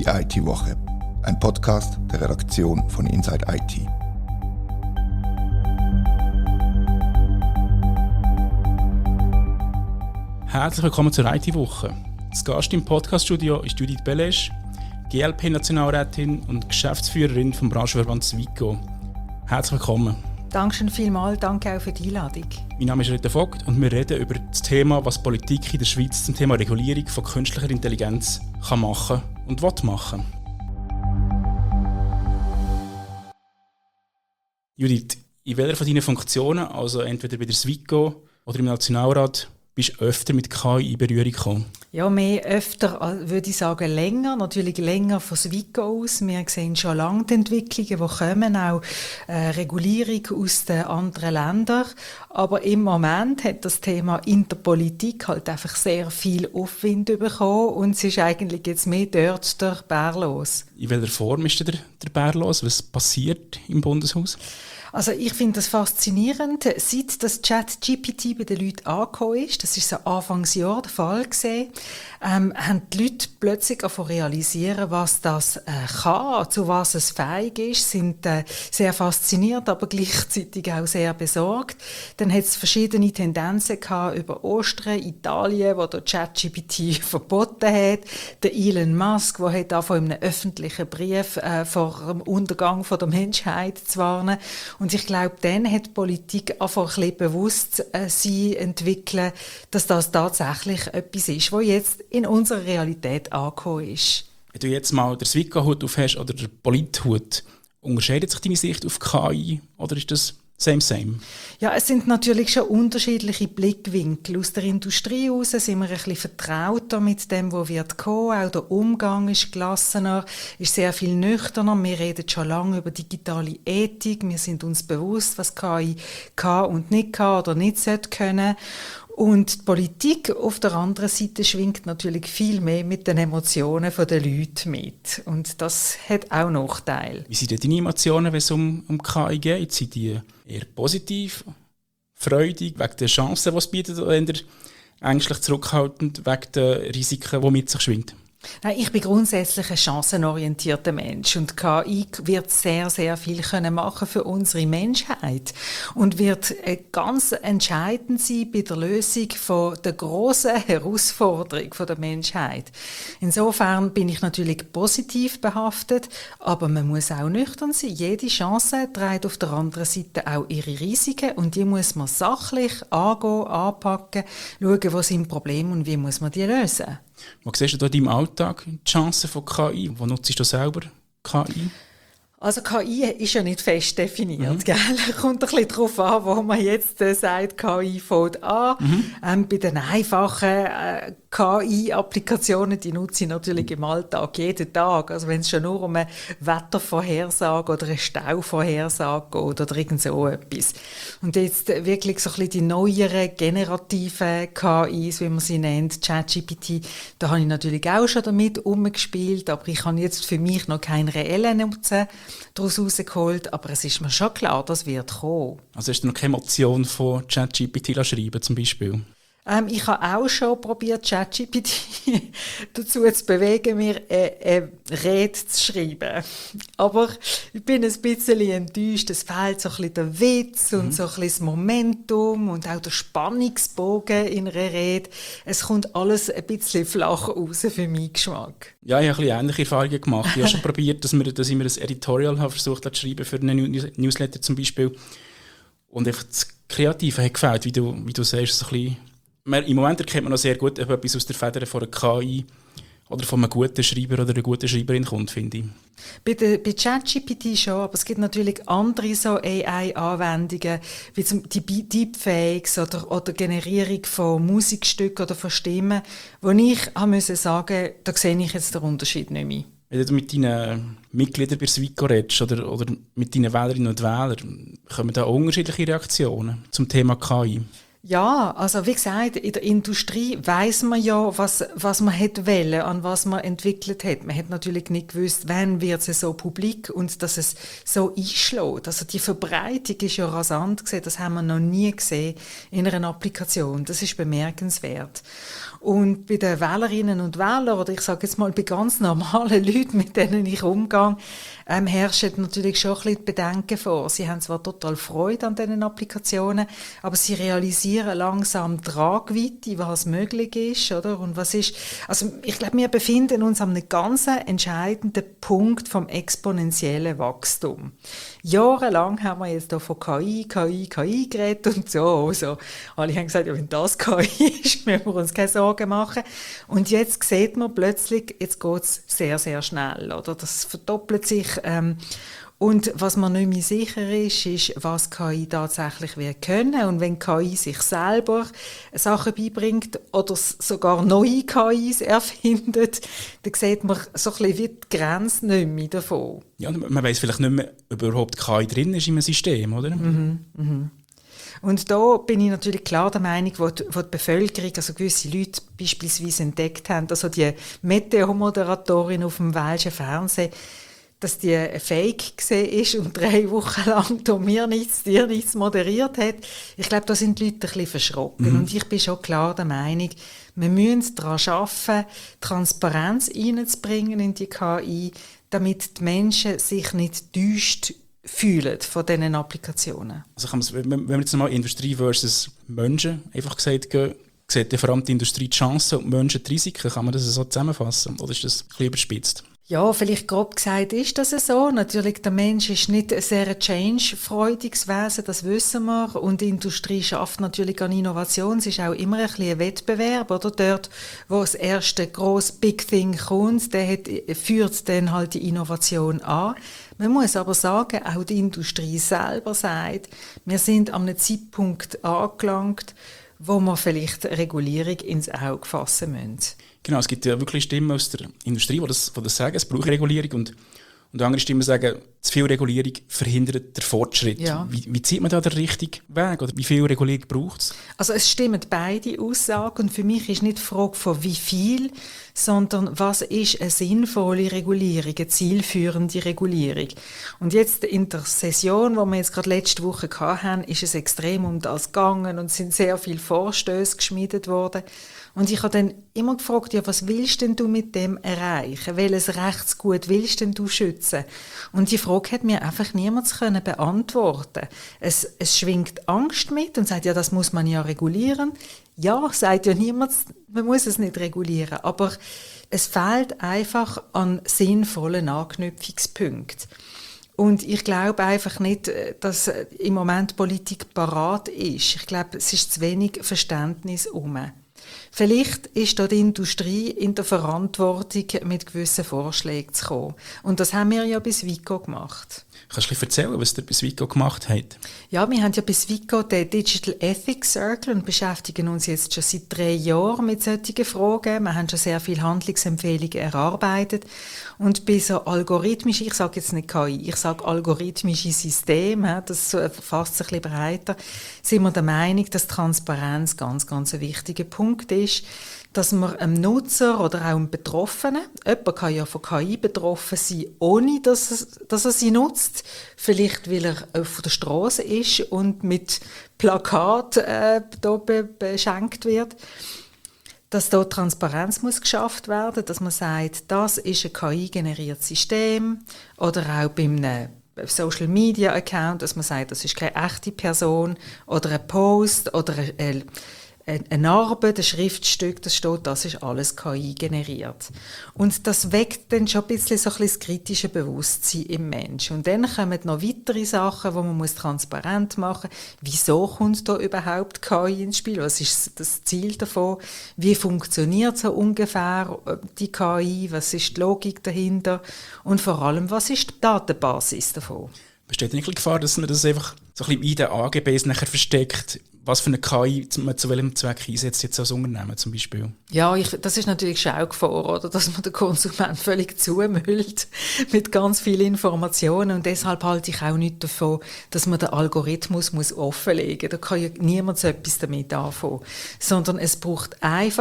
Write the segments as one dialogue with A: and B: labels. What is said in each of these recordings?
A: Die IT-Woche, ein Podcast der Redaktion von Inside IT.
B: Herzlich willkommen zur IT-Woche. Das Gast im Podcaststudio ist Judith Belesch, GLP-Nationalrätin und Geschäftsführerin vom Branchenverband Swico. Herzlich willkommen.
C: Dankeschön vielmals, danke auch für die Einladung.
B: Mein Name ist Rita Vogt und wir reden über das Thema, was Politik in der Schweiz zum Thema Regulierung von künstlicher Intelligenz kann machen und will machen. Judith, in welcher von deinen Funktionen, also entweder bei der Swico oder im Nationalrat, bist du öfter mit KI in Berührung gekommen?
C: Ja, mehr öfter, würde ich sagen, länger. Natürlich länger von Swico aus. Wir sehen schon lange die Entwicklungen, die kommen, auch Regulierung aus den anderen Ländern. Aber im Moment hat das Thema Interpolitik halt einfach sehr viel Aufwind bekommen und es ist eigentlich jetzt mehr dort der Bär los.
B: In welcher Form ist der Bär los? Was passiert im Bundeshaus?
C: Also ich finde das faszinierend. Seit das ChatGPT bei den Leuten angekommen ist, das ist so Anfangsjahr der Fall gewesen, haben die Leute plötzlich realisieren, was das kann, zu was es fähig ist, sind sehr fasziniert, aber gleichzeitig auch sehr besorgt. Dann hat es verschiedene Tendenzen gehabt über Ostern, Italien, wo der ChatGPT verboten hat, der Elon Musk, der hat davon in einem öffentlichen Brief vor dem Untergang der Menschheit zu warnen. Und ich glaube, dann hat die Politik einfach ein bisschen bewusst sie entwickeln, dass das tatsächlich etwas ist, was jetzt in unserer Realität angekommen ist.
B: Wenn du jetzt mal den Swico-Hut auf hast oder den Polit-Hut, unterscheidet sich deine Sicht auf KI oder ist das same?
C: Ja, es sind natürlich schon unterschiedliche Blickwinkel. Aus der Industrie heraus sind wir ein bisschen vertrauter mit dem, was wird kommen. Auch der Umgang ist gelassener, ist sehr viel nüchterner. Wir reden schon lange über digitale Ethik. Wir sind uns bewusst, was KI kann und nicht kann oder nicht sollte können. Und die Politik auf der anderen Seite schwingt natürlich viel mehr mit den Emotionen der Leute mit. Und das hat auch Nachteile.
B: Wie sind denn deine Emotionen, wenn es um KI geht? Sind die eher positiv, freudig, wegen der Chancen, die es bietet, oder eher ängstlich zurückhaltend, wegen der Risiken, die mit sich schwingt?
C: Nein, ich bin grundsätzlich ein chancenorientierter Mensch und KI wird sehr, sehr viel machen für unsere Menschheit und wird ganz entscheidend sein bei der Lösung von der grossen Herausforderung der Menschheit. Insofern bin ich natürlich positiv behaftet, aber man muss auch nüchtern sein. Jede Chance trägt auf der anderen Seite auch ihre Risiken und die muss man sachlich angehen, anpacken, schauen, was sind Probleme und wie muss man die lösen.
B: Wo siehst du da in deinem Alltag die Chancen von KI? Wo nutzt du selber KI?
C: Also KI ist ja nicht fest definiert, gell? Kommt ein bisschen darauf an, wo man jetzt sagt, KI fängt an. Bei den einfachen KI-Applikationen, die nutze ich natürlich im Alltag jeden Tag. Also wenn es schon nur um eine Wettervorhersage oder eine Stauvorhersage geht oder irgend so etwas. Und jetzt wirklich so ein bisschen die neueren generativen KIs, wie man sie nennt, ChatGPT, da habe ich natürlich auch schon damit umgespielt, aber ich habe jetzt für mich noch keinen reellen Nutzen daraus rausgeholt, aber es ist mir schon klar, das wird kommen.
B: Also hast du noch keine Emotion von ChatGPT schreiben zum Beispiel?
C: Ich habe auch schon probiert, ChatGPT dazu zu bewegen, mir eine Rede zu schreiben. Aber ich bin ein bisschen enttäuscht. Es fehlt so ein bisschen der Witz und so ein bisschen das Momentum und auch der Spannungsbogen in einer Rede. Es kommt alles ein bisschen flach raus für meinen Geschmack.
B: Ja, ich habe ein bisschen ähnliche Erfahrungen gemacht. Ich habe schon probiert, dass ich mir ein Editorial habe versucht zu schreiben für einen Newsletter zum Beispiel. Und einfach das Kreative hat gefällt, wie du sagst, so ein bisschen. Im Moment erkennt man noch sehr gut, ob etwas aus der Feder von einer KI oder von einem guten Schreiber oder einer guten Schreiberin kommt, finde ich.
C: Bei ChatGPT schon, aber es gibt natürlich andere so AI-Anwendungen, wie die Deepfakes oder Generierung von Musikstücken oder von Stimmen, wo ich musste sagen, da sehe ich jetzt den Unterschied nicht mehr.
B: Wenn du mit deinen Mitgliedern bei Swico redest oder mit deinen Wählerinnen und Wählern, kommen da unterschiedliche Reaktionen zum Thema KI?
C: Ja, also wie gesagt, in der Industrie weiss man ja, was man hätte wollen, an was man entwickelt hat. Man hat natürlich nicht gewusst, wann wird es so publik und dass es so einschlägt. Also die Verbreitung ist ja rasant gewesen, das haben wir noch nie gesehen in einer Applikation. Das ist bemerkenswert. Und bei den Wählerinnen und Wählern, oder ich sage jetzt mal bei ganz normalen Leuten, mit denen ich umgehe, herrschen natürlich schon ein bisschen Bedenken vor. Sie haben zwar total Freude an diesen Applikationen, aber sie realisieren langsam die Tragweite, was möglich ist, oder? Und was ist, also ich glaube, wir befinden uns an einem ganz entscheidenden Punkt vom exponentiellen Wachstum. Jahrelang haben wir jetzt hier von KI geredet und so. Also, alle haben gesagt, ja, wenn das KI ist, müssen wir uns keine Sorgen machen. Und jetzt sieht man plötzlich, jetzt geht es sehr, sehr schnell, oder? Das verdoppelt sich. Und was man nicht mehr sicher ist, was KI tatsächlich wird können. Und wenn KI sich selber Sachen beibringt oder sogar neue KIs erfindet, dann sieht man so ein bisschen wie die Grenze nicht mehr davon.
B: Ja, man weiss vielleicht nicht mehr, ob überhaupt KI drin ist im System, oder?
C: Und da bin ich natürlich klar der Meinung, wo die Bevölkerung, also gewisse Leute beispielsweise entdeckt haben, also die Meteo-Moderatorin auf dem welschen Fernsehen, dass die ein Fake gesehen ist und 3 Wochen lang mir nichts, dir nichts moderiert hat. Ich glaube, da sind die Leute ein bisschen verschrocken. Und ich bin schon klar der Meinung, wir müssen daran arbeiten, Transparenz reinzubringen in die KI, damit die Menschen sich nicht täuscht fühlen von diesen Applikationen.
B: Also wenn wir jetzt nochmal Industrie versus Menschen einfach gesagt gehen, sieht vor allem die Industrie die Chancen und die Menschen die Risiken. Kann man das so zusammenfassen? Oder ist das ein bisschen überspitzt?
C: Ja, vielleicht grob gesagt ist das so. Natürlich, der Mensch ist nicht ein sehr change-freudiges Wesen, das wissen wir. Und die Industrie schafft natürlich an Innovation. Es ist auch immer ein bisschen ein Wettbewerb, oder? Dort, wo das erste grosse Big Thing kommt, führt dann halt die Innovation an. Man muss aber sagen, auch die Industrie selber sagt, wir sind an einem Zeitpunkt angelangt, wo wir vielleicht Regulierung ins Auge fassen müssen.
B: Genau, es gibt ja wirklich Stimmen aus der Industrie, die das sagen, es braucht Regulierung und andere Stimmen sagen, zu viel Regulierung verhindert den Fortschritt.
C: Ja.
B: Wie zieht man da den richtigen Weg oder wie viel Regulierung braucht es?
C: Also es stimmen beide Aussagen und für mich ist nicht die Frage von wie viel, sondern was ist eine sinnvolle Regulierung, eine zielführende Regulierung. Und jetzt in der Session, die wir jetzt gerade letzte Woche hatten, ist es extrem um das gegangen und es sind sehr viele Vorstöße geschmiedet worden. Und ich habe dann immer gefragt, ja, was willst denn du mit dem erreichen? Welches Rechtsgut willst denn du schützen? Und die Frage hat mir einfach niemand beantworten. Es schwingt Angst mit und sagt, ja, das muss man ja regulieren. Ja, sagt ja niemand, man muss es nicht regulieren. Aber es fehlt einfach an sinnvollen Anknüpfungspunkten. Und ich glaube einfach nicht, dass im Moment Politik parat ist. Ich glaube, es ist zu wenig Verständnis herum. Vielleicht ist da die Industrie in der Verantwortung, mit gewissen Vorschlägen zu kommen. Und das haben wir ja bei Swico gemacht.
B: Kannst du ein bisschen erzählen, was ihr bei Swico gemacht habt?
C: Ja, wir haben ja bei Swico den Digital Ethics Circle und beschäftigen uns jetzt schon seit 3 Jahren mit solchen Fragen. Wir haben schon sehr viele Handlungsempfehlungen erarbeitet. Und bei so algorithmischen, ich sage jetzt nicht KI, ich sage algorithmische Systeme, das fasst sich ein bisschen breiter, sind wir der Meinung, dass Transparenz ganz, ganz ein wichtiger Punkt ist, dass man einem Nutzer oder auch einem Betroffenen, jemand kann ja von KI betroffen sein, ohne dass er sie nutzt, vielleicht weil er auf der Straße ist und mit Plakat beschenkt wird, dass da Transparenz muss geschafft werden, dass man sagt, das ist ein KI-generiertes System oder auch bei einem Social Media Account, dass man sagt, das ist keine echte Person oder ein Post oder eine Arbeit, ein Schriftstück, das steht, das ist alles KI generiert. Und das weckt dann schon ein bisschen so ein bisschen das kritische Bewusstsein im Menschen. Und dann kommen noch weitere Sachen, die man muss transparent machen muss. Wieso kommt da überhaupt KI ins Spiel? Was ist das Ziel davon? Wie funktioniert so ungefähr die KI? Was ist die Logik dahinter? Und vor allem, was ist die Datenbasis davon?
B: Besteht nicht die Gefahr, dass man das einfach so ein bisschen in den AGBs nachher versteckt, was für eine KI man zu welchem Zweck einsetzt, jetzt als Unternehmen zum Beispiel?
C: Ja, das ist natürlich schon auch Gefahr, oder? Dass man den Konsument völlig zumüllt mit ganz vielen Informationen. Und deshalb halte ich auch nicht davon, dass man den Algorithmus offenlegen muss. Da kann ja niemand so etwas damit anfangen. Sondern es braucht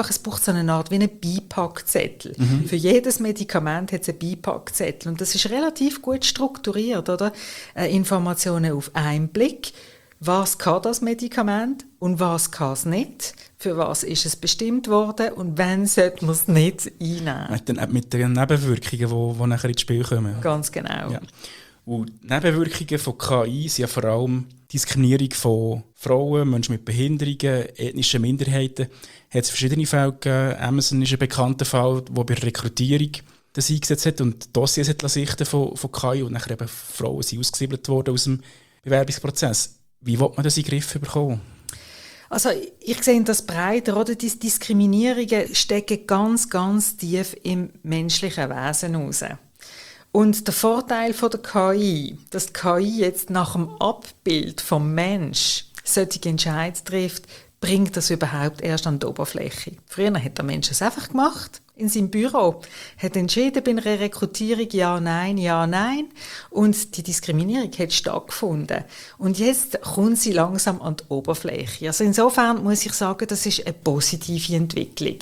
C: so eine Art wie einen Beipackzettel. Für jedes Medikament hat es einen Beipackzettel. Und das ist relativ gut strukturiert, oder? Informationen auf einen Blick. Was kann das Medikament und was kann es nicht? Für was ist es bestimmt worden und wann sollte man es nicht einnehmen?
B: Mit den Nebenwirkungen, die nachher ins Spiel kommen.
C: Ganz genau.
B: Ja. Und die Nebenwirkungen von KI sind ja vor allem Diskriminierung von Frauen, Menschen mit Behinderungen, ethnischen Minderheiten. Hat es verschiedene Fälle gegeben. Amazon ist ein bekannter Fall, der bei der Rekrutierung das eingesetzt hat und Dossiers hat sichten von KI und nachher eben Frauen sind ausgesiedelt worden aus dem Bewerbungsprozess. Wie will man das in den Griff bekommen?
C: Also ich sehe das breiter, oder? Die Diskriminierungen stecken ganz, ganz tief im menschlichen Wesen raus. Und der Vorteil von der KI, dass die KI jetzt nach dem Abbild vom Mensch solche Entscheidungen trifft, bringt das überhaupt erst an die Oberfläche. Früher hat der Mensch es einfach gemacht, in seinem Büro, hat entschieden bei einer Rekrutierung ja, nein, und die Diskriminierung hat stattgefunden. Und jetzt kommt sie langsam an die Oberfläche. Also insofern muss ich sagen, das ist eine positive Entwicklung.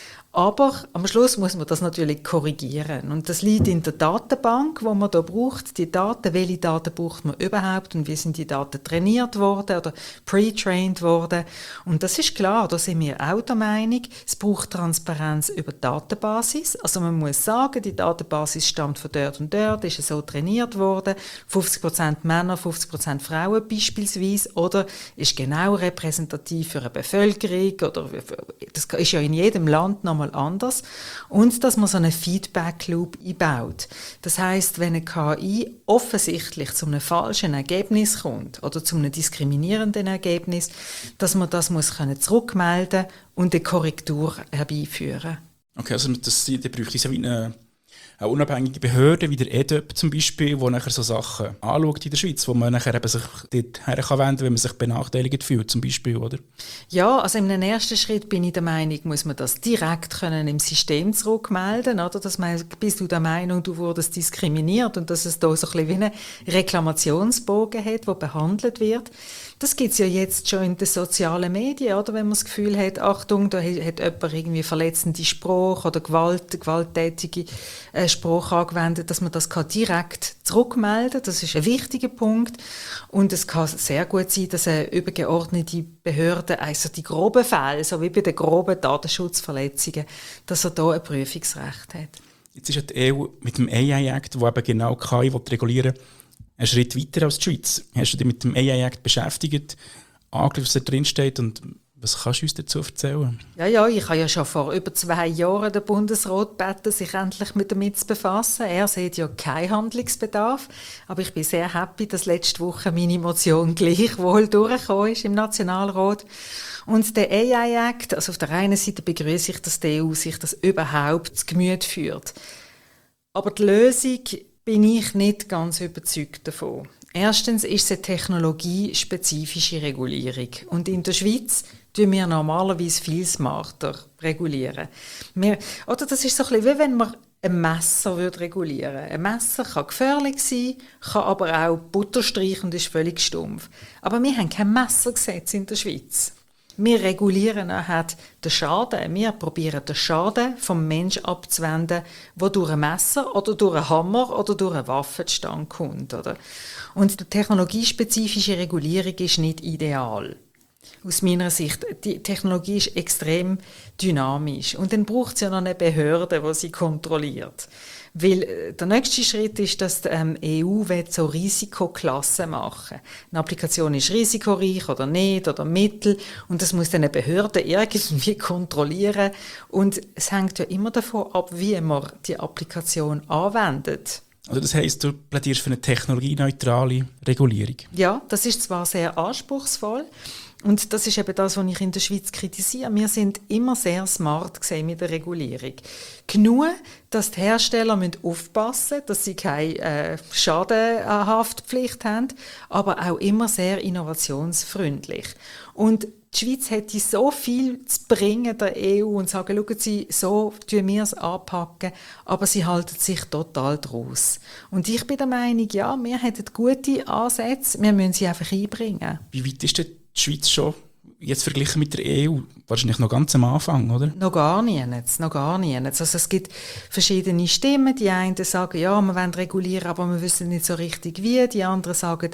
C: Aber am Schluss muss man das natürlich korrigieren. Und das liegt in der Datenbank, die man da braucht. Die Daten, welche Daten braucht man überhaupt und wie sind die Daten trainiert worden oder pre-trained worden. Und das ist klar, da sind wir auch der Meinung, es braucht Transparenz über die Datenbasis. Also man muss sagen, die Datenbasis stammt von dort und dort, ist so trainiert worden, 50% Männer, 50% Frauen beispielsweise, oder ist genau repräsentativ für eine Bevölkerung, oder das ist ja in jedem Land nochmal anders. Und dass man so einen Feedback-Loop einbaut. Das heisst, wenn eine KI offensichtlich zu einem falschen Ergebnis kommt oder zu einem diskriminierenden Ergebnis, dass man das muss zurückmelden und eine Korrektur herbeiführen.
B: Okay, also da bräuchte es ja wie eine unabhängige Behörde, wie der EDOP zum Beispiel, die nachher so Sachen anschaut in der Schweiz, wo man nachher eben sich dort her kann wenden, wenn man sich benachteiligt fühlt, zum Beispiel, oder? Ja,
C: also in einem ersten Schritt bin ich der Meinung, muss man das direkt im System zurückmelden, oder? Dass man, bist du der Meinung, du wurdest diskriminiert und dass es da so ein bisschen wie einen Reklamationsbogen hat, der behandelt wird. Das gibt es ja jetzt schon in den sozialen Medien, oder? Wenn man das Gefühl hat, Achtung, da hat jemand irgendwie verletzende Sprache oder gewalttätige Sprache angewendet, dass man das direkt zurückmelden kann. Das ist ein wichtiger Punkt. Und es kann sehr gut sein, dass eine übergeordnete Behörde, also die groben Fälle, so wie bei den groben Datenschutzverletzungen, dass er da ein Prüfungsrecht hat.
B: Jetzt ist ja die EU mit dem AI-Act, der eben genau KI regulieren will, einen Schritt weiter als die Schweiz. Hast du dich mit dem AI-Act beschäftigt, angeschaut, was da drin steht und was kannst du uns dazu erzählen?
C: Ja, ich habe ja schon vor über 2 Jahren den Bundesrat gebeten, sich endlich damit zu befassen. Er sieht ja keinen Handlungsbedarf, aber ich bin sehr happy, dass letzte Woche meine Motion gleichwohl durchgekommen ist im Nationalrat. Und der AI-Act, also auf der einen Seite begrüße ich, dass die EU sich das überhaupt zu Gemüte führt. Aber die Lösung bin ich nicht ganz überzeugt davon. Erstens ist es eine technologiespezifische Regulierung. Und in der Schweiz tun wir normalerweise viel smarter regulieren. Das ist so ein bisschen wie wenn man ein Messer regulieren würde. Ein Messer kann gefährlich sein, kann aber auch Butter streichen und ist völlig stumpf. Aber wir haben kein Messergesetz in der Schweiz. Wir regulieren nachher den Schaden. Wir probieren den Schaden vom Menschen abzuwenden, der durch ein Messer oder durch einen Hammer oder durch eine Waffe zustande kommt. Oder? Und die technologiespezifische Regulierung ist nicht ideal. Aus meiner Sicht, die Technologie ist extrem dynamisch. Und dann braucht es ja noch eine Behörde, die sie kontrolliert. Weil der nächste Schritt ist, dass die EU so Risikoklassen machen will. Eine Applikation ist risikoreich oder nicht oder mittel und das muss dann eine Behörde irgendwie kontrollieren. Und es hängt ja immer davon ab, wie man die Applikation anwendet.
B: Also das heisst, du plädierst für eine technologieneutrale Regulierung?
C: Ja, das ist zwar sehr anspruchsvoll, Und das ist eben das, was ich in der Schweiz kritisiere. Wir sind immer sehr smart mit der Regulierung. Genug, dass die Hersteller aufpassen müssen, dass sie keine Schadenhaftpflicht haben, aber auch immer sehr innovationsfreundlich. Und die Schweiz hätte so viel zu bringen der EU und sagen, schauen Sie, so tun wir es anpacken, aber sie halten sich total draus. Und ich bin der Meinung, ja, wir hätten gute Ansätze, wir müssen sie einfach einbringen.
B: Wie weit ist denn die Schweiz schon jetzt verglichen mit der EU? Wahrscheinlich noch ganz am Anfang, oder?
C: Noch gar nicht. Also es gibt verschiedene Stimmen. Die einen sagen, ja, wir wollen regulieren, aber wir wissen nicht so richtig wie. Die anderen sagen,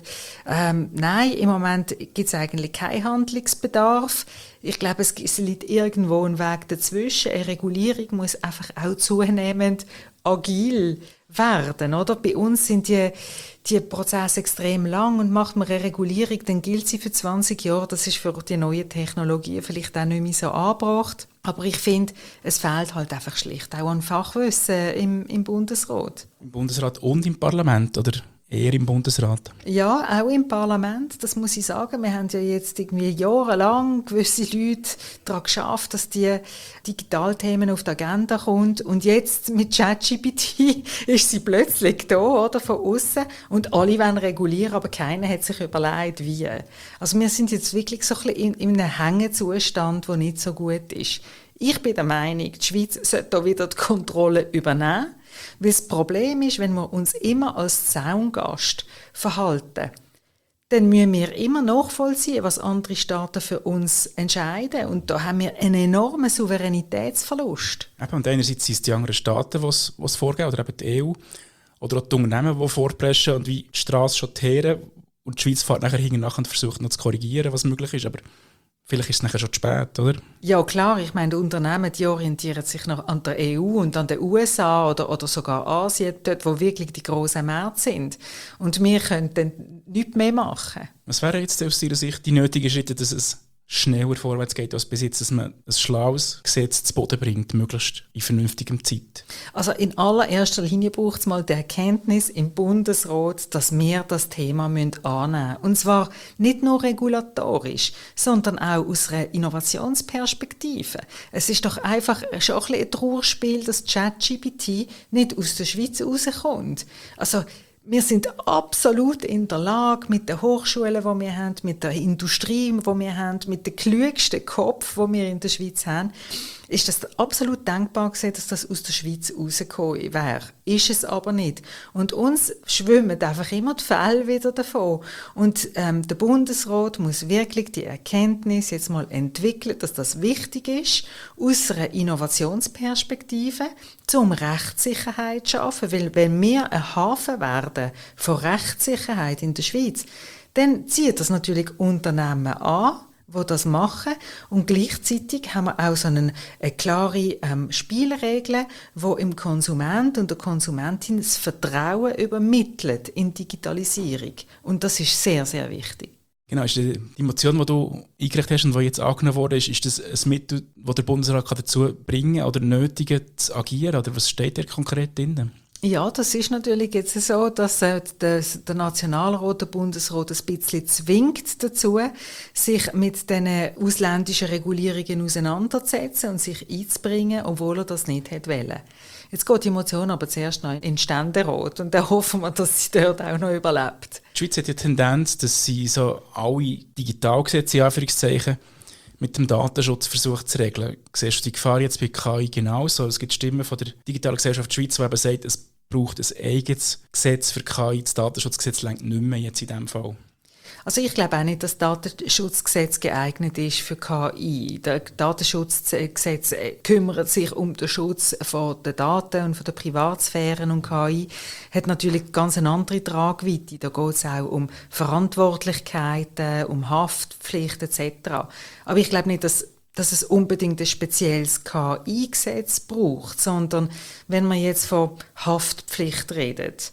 C: nein, im Moment gibt es eigentlich keinen Handlungsbedarf. Ich glaube, es liegt irgendwo ein Weg dazwischen. Eine Regulierung muss einfach auch zunehmend agil werden, oder? Bei uns sind die Prozesse extrem lang und macht man eine Regulierung, dann gilt sie für 20 Jahre. Das ist für die neuen Technologien vielleicht auch nicht mehr so angebracht. Aber ich finde, es fehlt halt einfach schlicht auch an Fachwissen im Bundesrat.
B: Im Bundesrat und im Parlament, oder eher im Bundesrat?
C: Ja, auch im Parlament, das muss ich sagen. Wir haben ja jetzt irgendwie jahrelang gewisse Leute daran geschafft, dass die Digitalthemen auf die Agenda kommen. Und jetzt mit ChatGPT ist sie plötzlich da, oder, von außen. Und alle wollen regulieren, aber keiner hat sich überlegt, wie. Also wir sind jetzt wirklich so ein bisschen in einem Hängezustand, der nicht so gut ist. Ich bin der Meinung, die Schweiz sollte da wieder die Kontrolle übernehmen. Weil das Problem ist, wenn wir uns immer als Zaungast verhalten, dann müssen wir immer nachvollziehen, was andere Staaten für uns entscheiden. Und da haben wir einen enormen Souveränitätsverlust.
B: Eben, und einerseits sind es die anderen Staaten, die es vorgeben, oder eben die EU, oder auch die Unternehmen, die vorpreschen und wie die Straße schon teeren. Und die Schweiz fährt nachher hinten und versucht noch zu korrigieren, was möglich ist. Aber vielleicht ist es nachher schon zu spät, oder?
C: Ja, klar. Ich meine, die Unternehmen, die orientieren sich noch an der EU und an den USA oder sogar Asien, dort, wo wirklich die grossen Märkte sind. Und wir können dann nichts mehr machen.
B: Was wären jetzt aus Ihrer Sicht die nötigen Schritte, dass es schneller vorwärts geht als bis jetzt, dass man ein schlaues Gesetz zu Boden bringt, möglichst in vernünftiger Zeit?
C: Also in allererster Linie braucht es mal die Erkenntnis im Bundesrat, dass wir das Thema annehmen müssen. Und zwar nicht nur regulatorisch, sondern auch aus einer Innovationsperspektive. Es ist doch einfach schon ein bisschen ein Trauerspiel, dass ChatGPT nicht aus der Schweiz rauskommt. Also wir sind absolut in der Lage, mit den Hochschulen, die wir haben, mit der Industrie, die wir haben, mit dem klügsten Kopf, den wir in der Schweiz haben, ist das absolut denkbar gewesen, dass das aus der Schweiz rausgekommen wäre. Ist es aber nicht. Und uns schwimmen einfach immer die Fälle wieder davon. Und der Bundesrat muss wirklich die Erkenntnis jetzt mal entwickeln, dass das wichtig ist, aus einer Innovationsperspektive, um Rechtssicherheit zu schaffen. Weil wenn wir ein Hafen werden von Rechtssicherheit in der Schweiz, dann zieht das natürlich Unternehmen an, die das machen. Und gleichzeitig haben wir auch so eine klare Spielregeln, die im Konsument und der Konsumentin das Vertrauen übermittelt in Digitalisierung. Und das ist sehr, sehr wichtig.
B: Genau, ist die Motion, die du eingereicht hast und die jetzt angenommen wurde, ist das ein Mittel, das der Bundesrat dazu bringen oder nötigen zu agieren? Oder was steht da konkret drin?
C: Ja, das ist natürlich jetzt so, dass der Nationalrat, der Bundesrat ein bisschen zwingt dazu, sich mit diesen ausländischen Regulierungen auseinanderzusetzen und sich einzubringen, obwohl er das nicht hätte wollen. Jetzt geht die Motion aber zuerst noch in den Ständerat und dann hoffen wir, dass sie dort auch noch überlebt.
B: Die Schweiz hat ja die Tendenz, dass sie so alle Digitalgesetze, in Anführungszeichen, mit dem Datenschutz versucht zu regeln. Siehst du die Gefahr jetzt bei KI genauso? Es gibt Stimmen von der Digitalen Gesellschaft Schweiz, die eben sagt, es braucht ein eigenes Gesetz für KI. Das Datenschutzgesetz reicht nicht mehr jetzt in diesem Fall.
C: Also ich glaube auch nicht, dass das Datenschutzgesetz geeignet ist für KI. Das Datenschutzgesetz kümmert sich um den Schutz von den Daten und von der Privatsphäre, und KI hat natürlich ganz eine andere Tragweite. Da geht es auch um Verantwortlichkeiten, um Haftpflicht etc. Aber ich glaube nicht, dass es unbedingt ein spezielles KI-Gesetz braucht, sondern wenn man jetzt von Haftpflicht redet,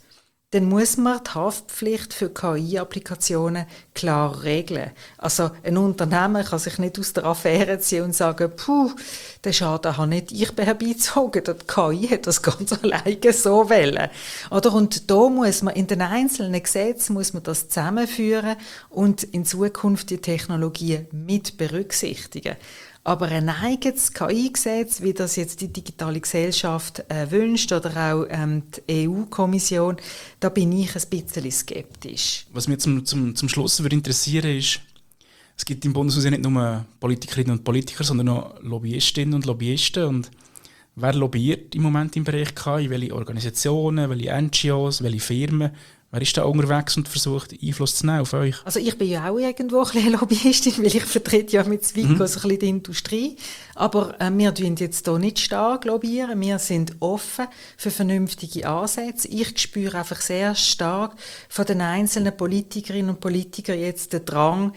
C: dann muss man die Haftpflicht für KI-Applikationen klar regeln. Also ein Unternehmer kann sich nicht aus der Affäre ziehen und sagen, den Schaden habe nicht ich herbeizogen, die KI hat das ganz alleine so wollen. Oder? Und da muss man in den einzelnen Gesetzen muss man das zusammenführen und in Zukunft die Technologien mit berücksichtigen. Aber ein eigenes KI-Gesetz, wie das jetzt die digitale Gesellschaft wünscht oder auch die EU-Kommission, da bin ich ein bisschen skeptisch.
B: Was mich zum Schluss würde interessieren ist, es gibt im Bundeshaus ja nicht nur Politikerinnen und Politiker, sondern auch Lobbyistinnen und Lobbyisten. Und wer lobbyiert im Moment im Bereich KI? Welche Organisationen, welche NGOs, welche Firmen? Wer ist da unterwegs und versucht, Einfluss zu nehmen auf euch?
C: Also ich bin ja auch irgendwo ein bisschen Lobbyistin, weil ich vertrete ja mit Zwico so ein bisschen die Industrie. Aber wir tun jetzt hier nicht stark lobbyieren. Wir sind offen für vernünftige Ansätze. Ich spüre einfach sehr stark von den einzelnen Politikerinnen und Politikern jetzt den Drang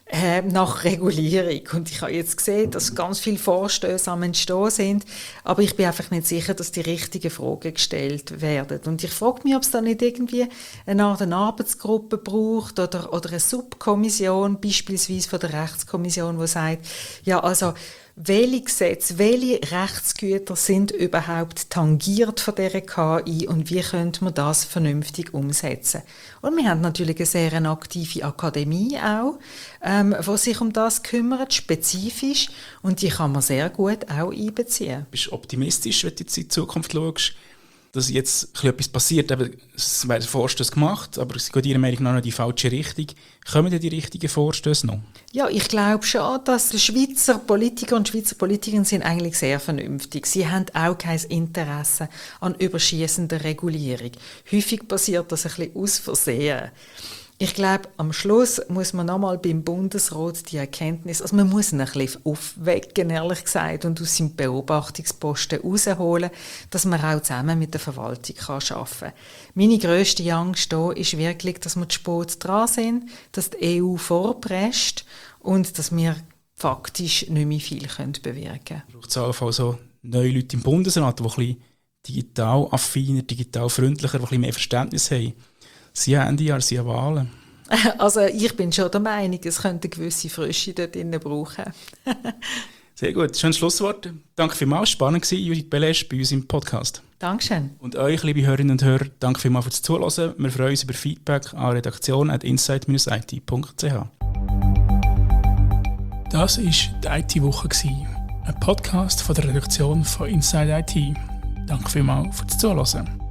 C: nach Regulierung. Und ich habe jetzt gesehen, dass ganz viele Vorstöße am Entstehen sind, aber ich bin einfach nicht sicher, dass die richtigen Fragen gestellt werden. Und ich frage mich, ob es da nicht irgendwie eine Art Arbeitsgruppe braucht oder eine Subkommission, beispielsweise von der Rechtskommission, die sagt, ja, also welche Gesetze, welche Rechtsgüter sind überhaupt tangiert von dieser KI und wie könnte man das vernünftig umsetzen? Und wir haben natürlich eine sehr aktive Akademie auch, die sich um das kümmert, spezifisch, und die kann man sehr gut auch einbeziehen.
B: Bist du optimistisch, wenn du jetzt in die Zukunft schaust, dass jetzt etwas passiert? Eben, es werden Vorstöße gemacht, aber es geht Ihrer Meinung nach noch in die falsche Richtung. Kommen denn die richtigen Vorstöße noch? Ja,
C: ich glaube schon, dass die Schweizer Politiker und Schweizer Politikerinnen sind eigentlich sehr vernünftig. Sie haben auch kein Interesse an überschiessender Regulierung. Häufig passiert das ein bisschen aus Versehen. Ich glaube, am Schluss muss man nochmal beim Bundesrat die Erkenntnis, also man muss ihn ein bisschen aufwecken, ehrlich gesagt, und aus seinem Beobachtungsposten rausholen, dass man auch zusammen mit der Verwaltung arbeiten kann. Meine grösste Angst hier ist wirklich, dass wir zu spät dran sind, dass die EU vorprescht und dass wir faktisch nicht mehr viel bewirken können.
B: Braucht es auch so neue Leute im Bundesrat, die ein bisschen digital affiner, digital freundlicher, die ein bisschen mehr Verständnis haben? Sie haben Ende Jahr, Sie haben Wahlen.
C: Also ich bin schon der Meinung, es könnte eine gewisse Frische dort drinnen brauchen.
B: Sehr gut, schönes Schlusswort. Danke vielmals, spannend war Judith Belesch bei uns im Podcast.
C: Dankeschön.
B: Und euch, liebe Hörerinnen und Hörer, danke vielmals fürs Zuhören. Wir freuen uns über Feedback an redaktion@insight-it.ch.
D: Das war die IT-Woche, ein Podcast von der Redaktion von Inside IT. Danke vielmals fürs Zuhören.